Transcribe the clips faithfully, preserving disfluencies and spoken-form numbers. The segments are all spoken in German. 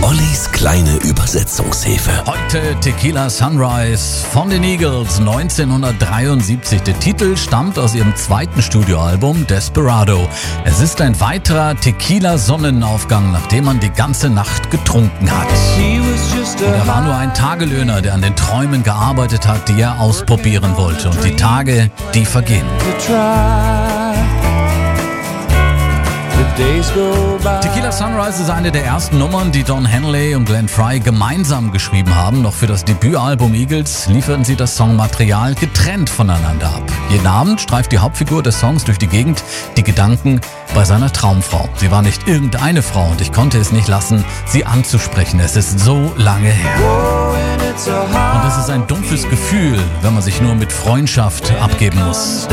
Ollis kleine Übersetzungshilfe. Heute Tequila Sunrise von den Eagles neunzehnhundertdreiundsiebzig. Der Titel stammt aus ihrem zweiten Studioalbum Desperado. Es ist ein weiterer Tequila-Sonnenaufgang, nachdem man die ganze Nacht getrunken hat. Und er war nur ein Tagelöhner, der an den Träumen gearbeitet hat, die er ausprobieren wollte. Und die Tage, die vergehen. Tequila Sunrise ist eine der ersten Nummern, die Don Henley und Glenn Frey gemeinsam geschrieben haben. Noch für das Debütalbum Eagles lieferten sie das Songmaterial getrennt voneinander ab. Jeden Abend streift die Hauptfigur des Songs durch die Gegend, die Gedanken bei seiner Traumfrau. Sie war nicht irgendeine Frau und ich konnte es nicht lassen, sie anzusprechen. Es ist so lange her. Und es ist ein dumpfes Gefühl, wenn man sich nur mit Freundschaft abgeben muss.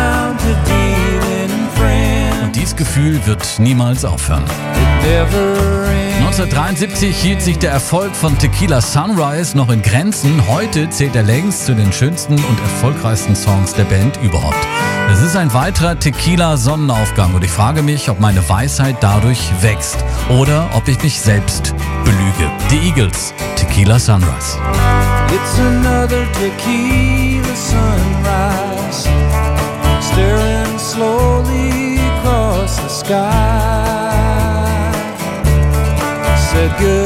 Und dieses Gefühl wird niemals aufhören. neunzehnhundertdreiundsiebzig hielt sich der Erfolg von Tequila Sunrise noch in Grenzen. Heute zählt er längst zu den schönsten und erfolgreichsten Songs der Band überhaupt. Es ist ein weiterer Tequila-Sonnenaufgang und ich frage mich, ob meine Weisheit dadurch wächst oder ob ich mich selbst belüge. Die Eagles, Tequila Sunrise. It's another tequila sunrise, staring slowly across the sky. Said good.